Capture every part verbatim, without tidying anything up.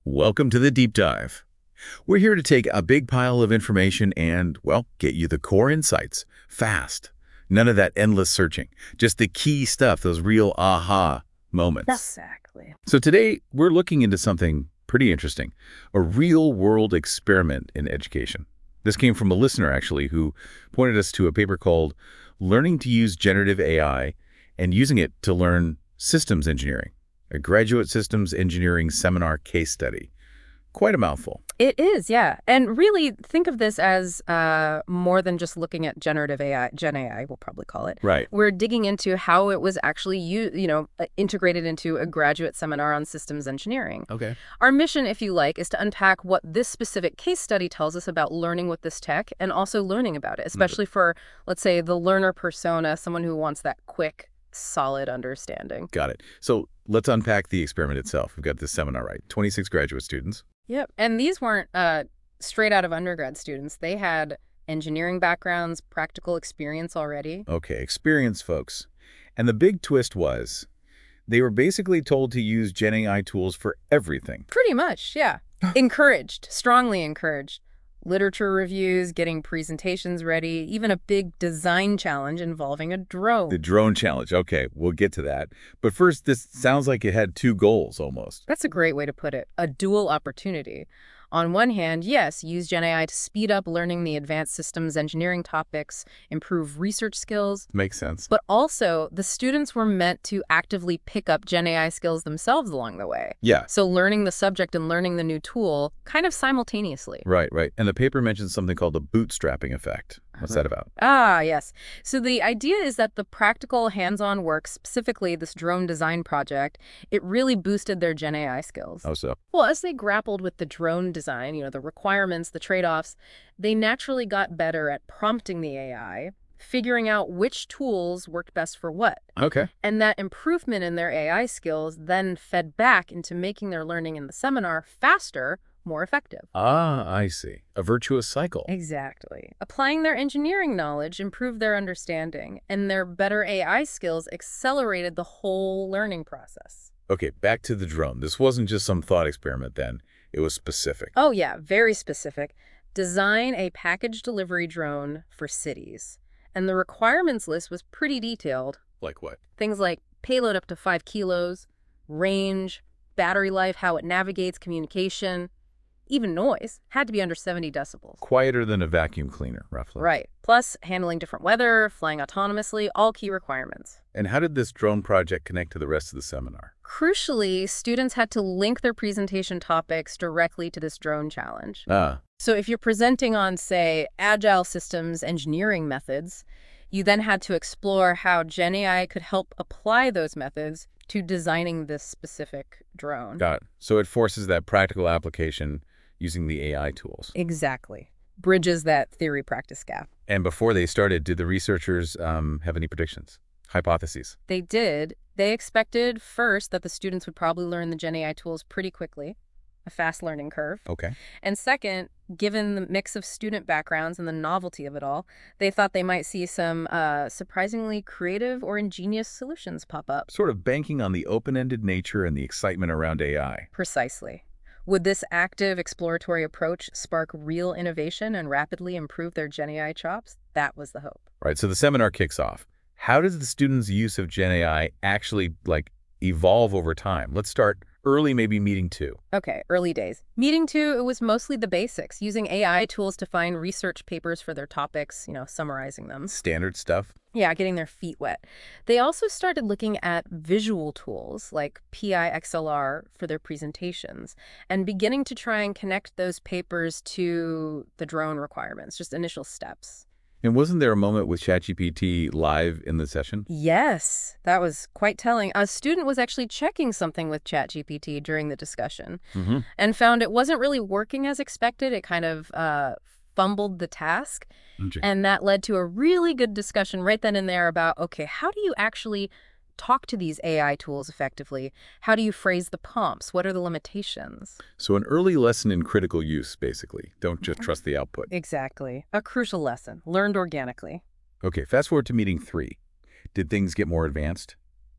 Welcome to the Deep Dive. We're here to take a big pile of information and, well, get you the core insights, fast. None of that endless searching, just the key stuff, those real aha moments. Exactly. So today, we're looking into something pretty interesting, a real-world experiment in education. This came from a listener, actually, who pointed us to a paper called Learning to Use Generative A I and Using It to Learn Systems Engineering, a graduate systems engineering seminar case study. Quite a mouthful. It is, yeah. And really think of this as uh, more than just looking at generative A I, Gen A I, we'll probably call it. Right. We're digging into how it was actually, you, you know, uh, integrated into a graduate seminar on systems engineering. Okay. Our mission, if you like, is to unpack what this specific case study tells us about learning with this tech and also learning about it, especially for, let's say, the learner persona, someone who wants that quick, solid understanding. Got it. So let's unpack the experiment itself. We've got this seminar, right? twenty-six graduate students. Yep. And these weren't uh, straight out of undergrad students. They had engineering backgrounds, practical experience already. Okay, experience, folks. And the big twist was they were basically told to use Gen A I tools for everything. Pretty much, yeah. Encouraged, strongly encouraged. Literature reviews, getting presentations ready, even a big design challenge involving a drone. The drone challenge. Okay, we'll get to that. But first, this sounds like it had two goals almost. That's a great way to put it. A dual opportunity. On one hand, yes, use Gen A I to speed up learning the advanced systems engineering topics, improve research skills. Makes sense. But also, the students were meant to actively pick up Gen A I skills themselves along the way. Yeah. So learning the subject and learning the new tool kind of simultaneously. Right, right. And the paper mentions something called the bootstrapping effect. What's that about? Ah, yes. So the idea is that the practical hands-on work, specifically this drone design project, it really boosted their Gen A I skills. Oh, so? Well, as they grappled with the drone design, you know, the requirements, the trade-offs, they naturally got better at prompting the A I, figuring out which tools worked best for what. Okay. And that improvement in their A I skills then fed back into making their learning in the seminar faster, more effective. Ah, I see. A virtuous cycle. Exactly. Applying their engineering knowledge improved their understanding, and their better A I skills accelerated the whole learning process. Okay, back to the drone. This wasn't just some thought experiment then. It was specific. Oh, yeah, very specific. Design a package delivery drone for cities. And the requirements list was pretty detailed. Like what? Things like payload up to five kilos, range, battery life, how it navigates, communication. Even noise had to be under seventy decibels. Quieter than a vacuum cleaner, roughly. Right. Plus, handling different weather, flying autonomously, all key requirements. And how did this drone project connect to the rest of the seminar? Crucially, students had to link their presentation topics directly to this drone challenge. Ah. So if you're presenting on, say, agile systems engineering methods, you then had to explore how Gen A I could help apply those methods to designing this specific drone. Got it. So it forces that practical application using the A I tools. Exactly. Bridges that theory-practice gap. And before they started, did the researchers um, have any predictions, hypotheses? They did. They expected, first, that the students would probably learn the Gen A I tools pretty quickly, a fast learning curve. Okay. And second, given the mix of student backgrounds and the novelty of it all, they thought they might see some uh, surprisingly creative or ingenious solutions pop up. Sort of banking on the open-ended nature and the excitement around A I. Precisely. Would this active exploratory approach spark real innovation and rapidly improve their Gen A I chops? That was the hope. Right, so the seminar kicks off. How does the students' use of Gen A I actually, like, evolve over time? Let's start early, maybe meeting two. Okay, early days. Meeting two, it was mostly the basics, using A I tools to find research papers for their topics, you know, summarizing them. Standard stuff. Yeah, getting their feet wet. They also started looking at visual tools like P I X L R for their presentations and beginning to try and connect those papers to the drone requirements, just initial steps. And wasn't there a moment with ChatGPT live in the session? Yes, that was quite telling. A student was actually checking something with ChatGPT during the discussion Mm-hmm. and found it wasn't really working as expected. It kind of uh, fumbled the task. Okay. And that led to a really good discussion right then and there about, okay, how do you actually talk to these A I tools effectively? How do you phrase the prompts? What are the limitations? So an early lesson in critical use, basically. Don't just trust the output. Exactly. A crucial lesson, learned organically. Okay, fast forward to meeting three. Did things get more advanced?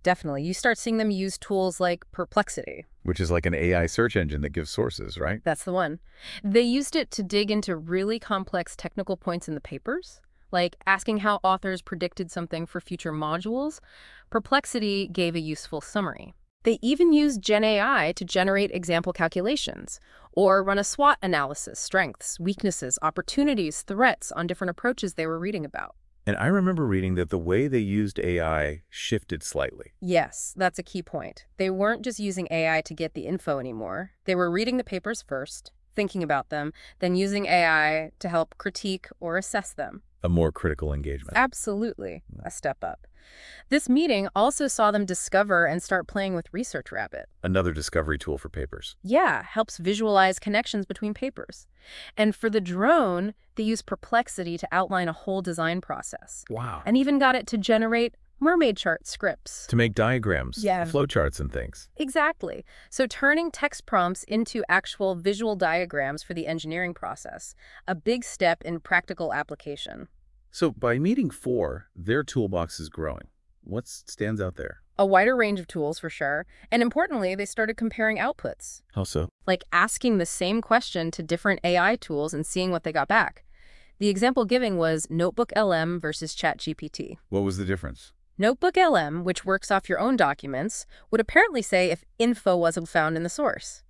Definitely. You start seeing them use tools like Perplexity. Which is like an A I search engine that gives sources, right? That's the one. They used it to dig into really complex technical points in the papers, like asking how authors predicted something for future modules. Perplexity gave a useful summary. They even used Gen A I to generate example calculations or run a SWOT analysis, strengths, weaknesses, opportunities, threats on different approaches they were reading about. And I remember reading that the way they used A I shifted slightly. Yes, that's a key point. They weren't just using A I to get the info anymore. They were reading the papers first, thinking about them, then using A I to help critique or assess them. A more critical engagement. Absolutely, a step up. This meeting also saw them discover and start playing with Research Rabbit. Another discovery tool for papers. Yeah, helps visualize connections between papers. And for the drone, they use Perplexity to outline a whole design process. Wow. And even got it to generate mermaid chart scripts. To make diagrams, Yeah. flowcharts and things. Exactly. So turning text prompts into actual visual diagrams for the engineering process, a big step in practical application. So by meeting four, their toolbox is growing. What stands out there? A wider range of tools for sure. And importantly, they started comparing outputs, How so? like asking the same question to different A I tools and seeing what they got back. The example giving was Notebook L M versus ChatGPT. What was the difference? Notebook L M, which works off your own documents, would apparently say if info wasn't found in the source.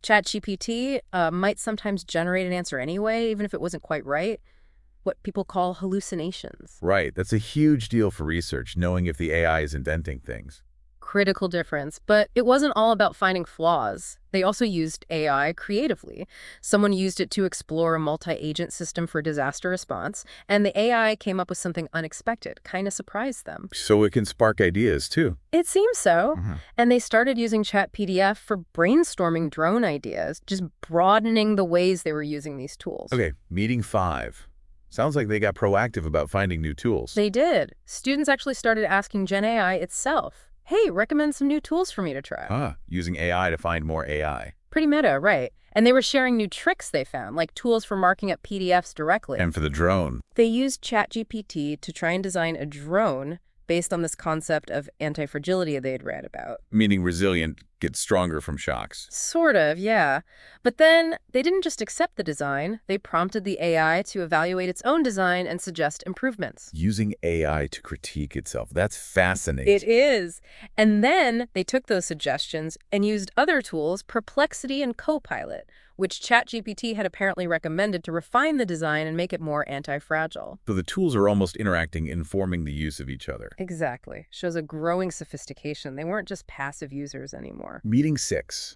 ChatGPT uh, might sometimes generate an answer anyway, even if it wasn't quite right. What people call hallucinations. Right. That's a huge deal for research, knowing if the A I is indenting things. Critical difference, but it wasn't all about finding flaws. They also used A I creatively. Someone used it to explore a multi-agent system for disaster response, and the A I came up with something unexpected, kind of surprised them. So it can spark ideas, too. It seems so. Mm-hmm. And they started using ChatPDF for brainstorming drone ideas, just broadening the ways they were using these tools. Okay, meeting five. Sounds like they got proactive about finding new tools. They did. Students actually started asking Gen A I itself, hey, recommend some new tools for me to try. Ah, using A I to find more A I. Pretty meta, right? And they were sharing new tricks they found, like tools for marking up P D Fs directly. And for the drone. They used ChatGPT to try and design a drone based on this concept of anti-fragility they had read about. Meaning resilient, gets stronger from shocks. Sort of, yeah. But then they didn't just accept the design. They prompted the A I to evaluate its own design and suggest improvements. Using A I to critique itself. That's fascinating. It is. And then they took those suggestions and used other tools, Perplexity and Copilot, which ChatGPT had apparently recommended to refine the design and make it more anti-fragile. So the tools are almost interacting, informing the use of each other. Exactly. Shows a growing sophistication. They weren't just passive users anymore. Meeting six.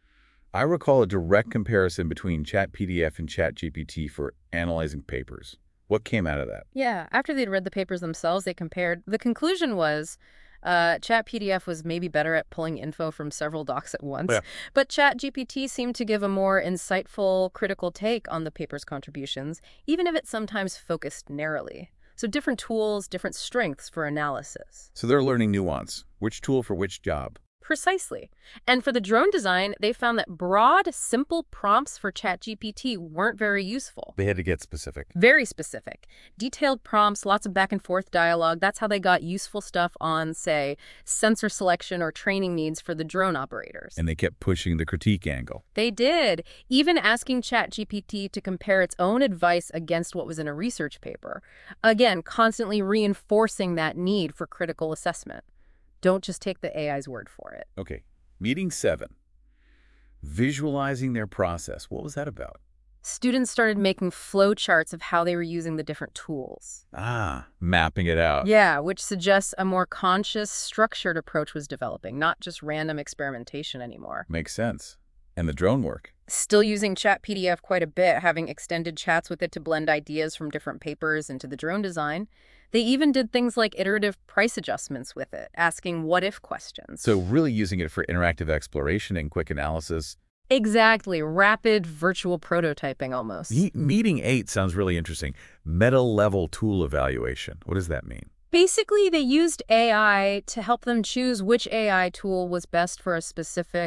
I recall a direct comparison between ChatPDF and ChatGPT for analyzing papers. What came out of that? Yeah, after they'd read the papers themselves, they compared. The conclusion was uh, ChatPDF was maybe better at pulling info from several docs at once, Yeah. but ChatGPT seemed to give a more insightful, critical take on the paper's contributions, even if it sometimes focused narrowly. So different tools, different strengths for analysis. So they're learning nuance. Which tool for which job? Precisely. And for the drone design, they found that broad, simple prompts for ChatGPT weren't very useful. They had to get specific. Very specific. Detailed prompts, lots of back and forth dialogue. That's how they got useful stuff on, say, sensor selection or training needs for the drone operators. And they kept pushing the critique angle. They did, even asking ChatGPT to compare its own advice against what was in a research paper. Again, constantly reinforcing that need for critical assessment. Don't just take the A I's word for it. Okay, meeting seven. Visualizing their process. What was that about? Students started making flow charts of how they were using the different tools. Ah, mapping it out. Yeah, which suggests a more conscious, structured approach was developing, not just random experimentation anymore. Makes sense. And the drone work. Still using ChatPDF quite a bit, having extended chats with it to blend ideas from different papers into the drone design. They even did things like iterative price adjustments with it, asking what-if questions. So really using it for interactive exploration and quick analysis. Exactly. Rapid virtual prototyping almost. Me- meeting eight sounds really interesting. Meta-level tool evaluation. What does that mean? Basically, they used A I to help them choose which A I tool was best for a specific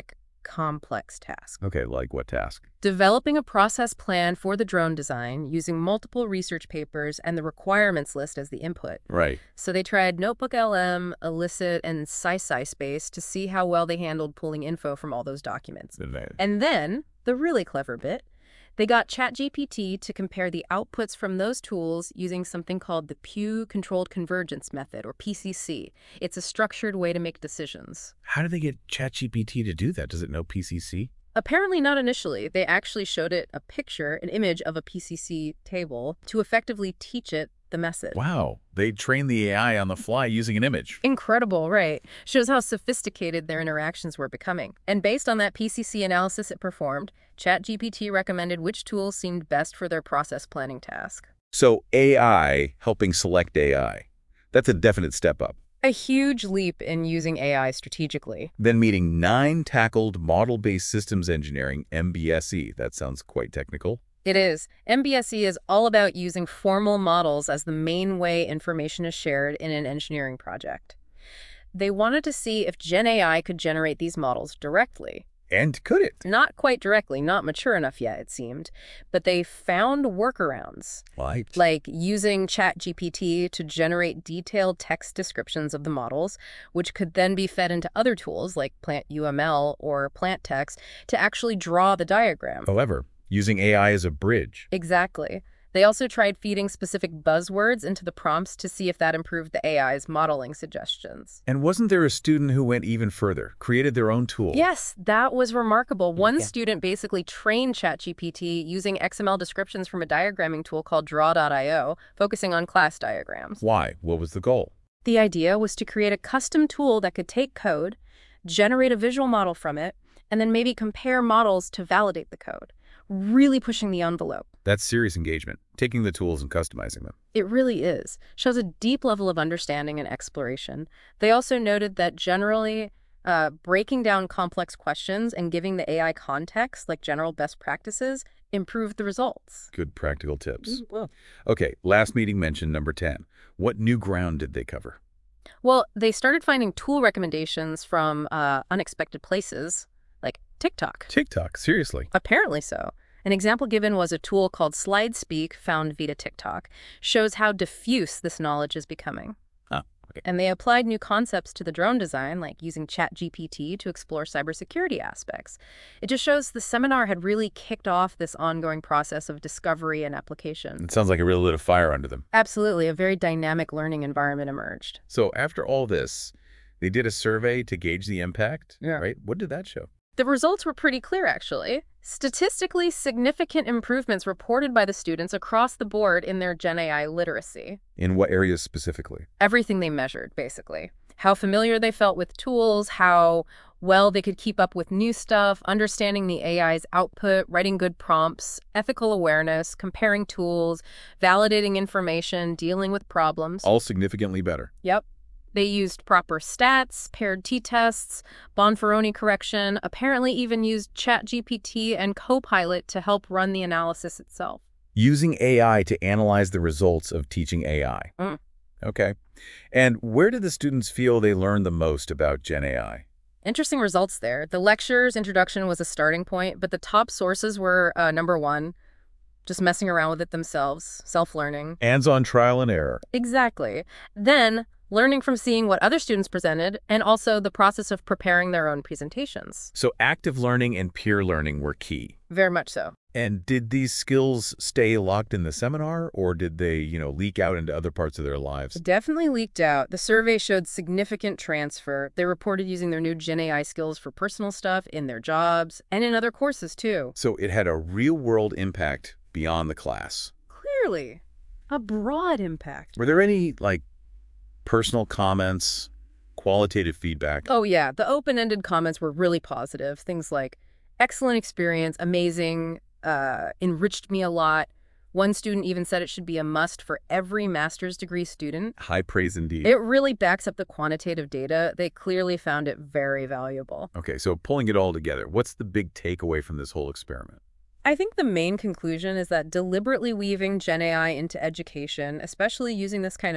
complex task. Okay, like what task? Developing a process plan for the drone design using multiple research papers and the requirements list as the input. Right. So they tried NotebookLM, Elicit, and SciSciSpace to see how well they handled pulling info from all those documents. And then, the really clever bit, they got ChatGPT to compare the outputs from those tools using something called the Pew Controlled Convergence Method, or P C C. It's a structured way to make decisions. How did they get ChatGPT to do that? Does it know P C C? Apparently not initially. They actually showed it a picture, an image of a P C C table to effectively teach it the method. Wow. They trained the A I on the fly using an image. Incredible, right? Shows how sophisticated their interactions were becoming. And based on that P C C analysis it performed, ChatGPT recommended which tools seemed best for their process planning task. So A I helping select A I. That's a definite step up. A huge leap in using A I strategically. Then meeting nine tackled model-based systems engineering, M B S E. That sounds quite technical. It is. M B S E is all about using formal models as the main way information is shared in an engineering project. They wanted to see if Gen A I could generate these models directly. And could it? Not quite directly, not mature enough yet, it seemed. But they found workarounds. Right. Like using ChatGPT to generate detailed text descriptions of the models, which could then be fed into other tools like PlantUML or PlantText to actually draw the diagram. However, using A I as a bridge. Exactly. They also tried feeding specific buzzwords into the prompts to see if that improved the A I's modeling suggestions. And wasn't there a student who went even further, created their own tool? Yes, that was remarkable. One Yeah. student basically trained ChatGPT using X M L descriptions from a diagramming tool called draw dot i o, focusing on class diagrams. Why? What was the goal? The idea was to create a custom tool that could take code, generate a visual model from it, and then maybe compare models to validate the code. Really pushing the envelope. That's serious engagement, taking the tools and customizing them. It really is. Shows a deep level of understanding and exploration. They also noted that generally, uh, breaking down complex questions and giving the A I context, like general best practices, improved the results. Good practical tips. Well, Okay, last meeting mentioned number ten. What new ground did they cover? well, they started finding tool recommendations from uh, unexpected places, like TikTok. TikTok, seriously. Apparently so. An example given was a tool called SlideSpeak found via TikTok. Shows how diffuse this knowledge is becoming. Oh, okay. And they applied new concepts to the drone design, like using ChatGPT to explore cybersecurity aspects. It just shows the seminar had really kicked off this ongoing process of discovery and application. It sounds like it really lit a fire under them. Absolutely, a very dynamic learning environment emerged. So after all this, they did a survey to gauge the impact, Yeah. right? What did that show? The results were pretty clear, actually. Statistically significant improvements reported by the students across the board in their Gen A I literacy. In what areas specifically? Everything they measured, basically. How familiar they felt with tools, how well they could keep up with new stuff, understanding the A I's output, writing good prompts, ethical awareness, comparing tools, validating information, dealing with problems. All significantly better. Yep. They used proper stats, paired t-tests, Bonferroni correction, apparently even used ChatGPT and Copilot to help run the analysis itself. Using A I to analyze the results of teaching A I. Mm. Okay. And where did the students feel they learned the most about Gen A I? Interesting results there. The lecture's introduction was a starting point, but the top sources were, uh, number one, just messing around with it themselves, self-learning. Hands-on trial and error. Exactly. Then, learning from seeing what other students presented, and also the process of preparing their own presentations. So active learning and peer learning were key. Very much so. And did these skills stay locked in the seminar, or did they, you know, leak out into other parts of their lives? It definitely leaked out. The survey showed significant transfer. They reported using their new Gen A I skills for personal stuff, in their jobs, and in other courses, too. So it had a real-world impact beyond the class. Clearly. A broad impact. Were there any, like, personal comments, qualitative feedback? Oh, yeah. The open-ended comments were really positive. Things like, excellent experience, amazing, uh, enriched me a lot. One student even said it should be a must for every master's degree student. High praise indeed. It really backs up the quantitative data. They clearly found it very valuable. Okay, so pulling it all together, what's the big takeaway from this whole experiment? I think the main conclusion is that deliberately weaving Gen A I into education, especially using this kind of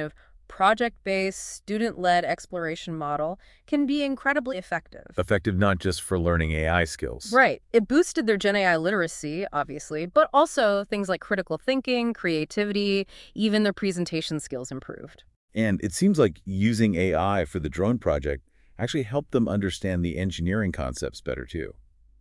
project-based, student-led exploration model can be incredibly effective. Effective not just for learning A I skills. Right. It boosted their Gen A I literacy, obviously, but also things like critical thinking, creativity, even their presentation skills improved. And it seems like using A I for the drone project actually helped them understand the engineering concepts better too.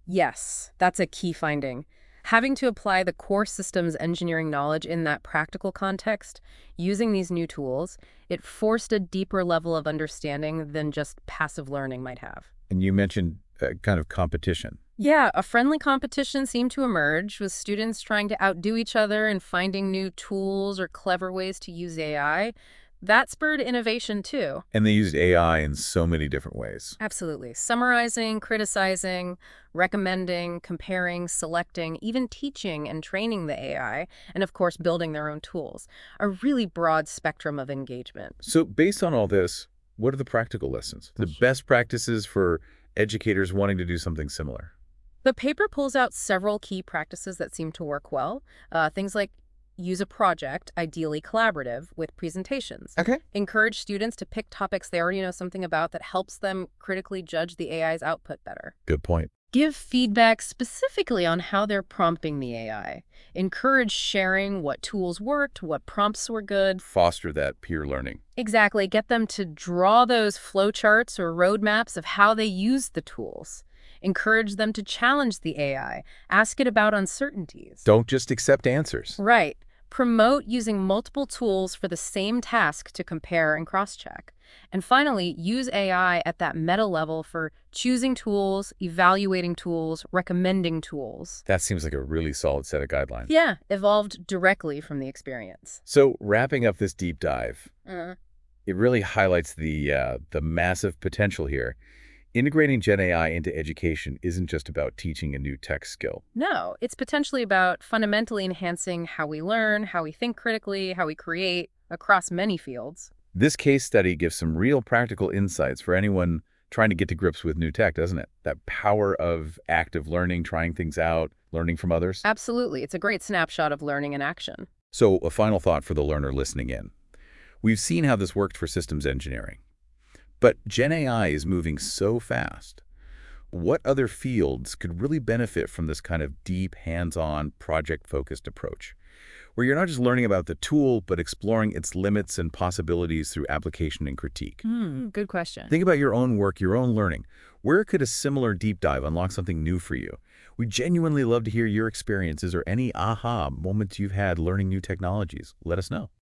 Yes, that's a key finding. Having to apply the core systems engineering knowledge in that practical context, using these new tools, it forced a deeper level of understanding than just passive learning might have. And you mentioned uh, kind of competition. Yeah, a friendly competition seemed to emerge, with students trying to outdo each other and finding new tools or clever ways to use A I. That spurred innovation, too. And they used A I in so many different ways. Absolutely. Summarizing, criticizing, recommending, comparing, selecting, even teaching and training the A I, and of course, building their own tools. A really broad spectrum of engagement. So based on all this, what are the practical lessons? The best practices for educators wanting to do something similar? The paper pulls out several key practices that seem to work well. Uh, things like use a project, ideally collaborative, with presentations. Okay. Encourage students to pick topics they already know something about that helps them critically judge the A I's output better. Good point. Give feedback specifically on how they're prompting the A I. Encourage sharing what tools worked, what prompts were good. Foster that peer learning. Exactly. Get them to draw those flowcharts or roadmaps of how they use the tools. Encourage them to challenge the A I. Ask it about uncertainties. Don't just accept answers. Right. Promote using multiple tools for the same task to compare and cross-check. And finally, use A I at that meta level for choosing tools, evaluating tools, recommending tools. That seems like a really solid set of guidelines. Yeah, evolved directly from the experience. So wrapping up this deep dive, Uh, it really highlights the, uh, the massive potential here. Integrating Gen A I into education isn't just about teaching a new tech skill. no, it's potentially about fundamentally enhancing how we learn, how we think critically, how we create across many fields. This case study gives some real practical insights for anyone trying to get to grips with new tech, doesn't it? That power of active learning, trying things out, learning from others. Absolutely. It's a great snapshot of learning in action. So a final thought for the learner listening in. We've seen how this worked for systems engineering. But Gen A I is moving so fast. What other fields could really benefit from this kind of deep, hands-on, project-focused approach, where you're not just learning about the tool, but exploring its limits and possibilities through application and critique? Hmm, good question. Think about your own work, your own learning. Where could a similar deep dive unlock something new for you? We genuinely love to hear your experiences or any aha moments you've had learning new technologies. Let us know.